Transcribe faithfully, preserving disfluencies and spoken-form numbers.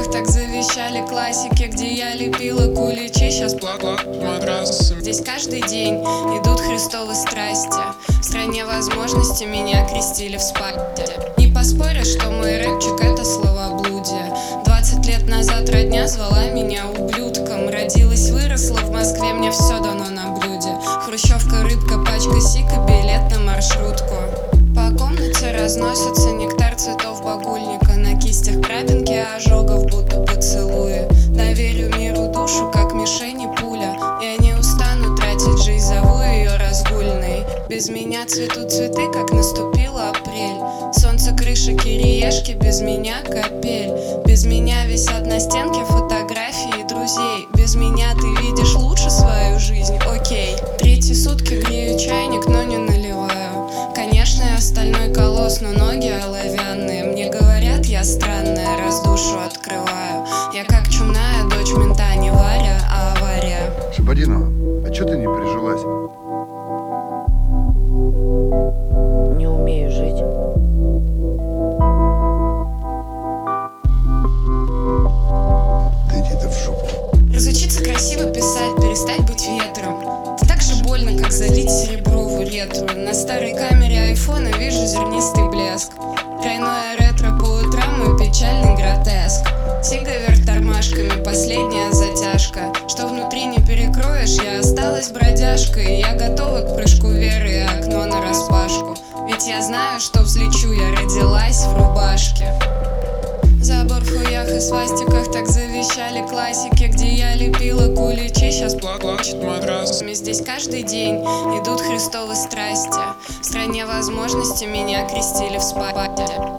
пластиках так завещали классики, где я лепила куличи, сейчас плакла матрасы. Здесь каждый день идут христовы страсти. В стране возможностей меня крестили в спате. Не поспоришь, что мой рэпчик — это словоблудие. Двадцать лет назад родня звала меня ублюдком. Родилась, выросла в Москве, мне все дано на блюде. Хрущевка, рыбка, пачка сика, билет на маршрутку. По комнате разносится нектар цветов багульника. На кистях крапинки ожогов, будто поцелуи. Доверю миру душу, как мишени пуля. Я не устану тратить жизнь, зову ее разгульной. Без меня цветут цветы, как наступил апрель. Солнце, крыша, кириешки, без меня капель. Без меня висят на стенке фотографии друзей. Без меня ты видишь лучше свою жизнь, окей. Третьи сутки грею чайник, но не наливаю. Конечно, я стальной колосс, но ноги оловянные. Мне говорят, я странная, раз душу открываю. Я как чумная дочь мента, не Варя, а авария. Шабадинова, а чё ты не прижилась? Не умею жить. Да иди ты в жопу. Разучиться красиво писать, перестать быть ветром. Это так же больно, как залить серебро в ретру. На старой камере айфона вижу зернистый блеск. Тройное ретро по утрам, мой печальный гротеск. Сига вверх тормашками, последняя затяжка. Что внутри не перекроешь, я осталась бродяжкой. Я готова к прыжку веры и окно нараспашку. Ведь я знаю, что взлечу, я родилась в рубашке. Забор в хуях и свастиках так завещали классики, где я лепила куличи, сейчас плачет матрас. Здесь каждый день идут христовы страсти. В стране возможностей меня крестили в спате.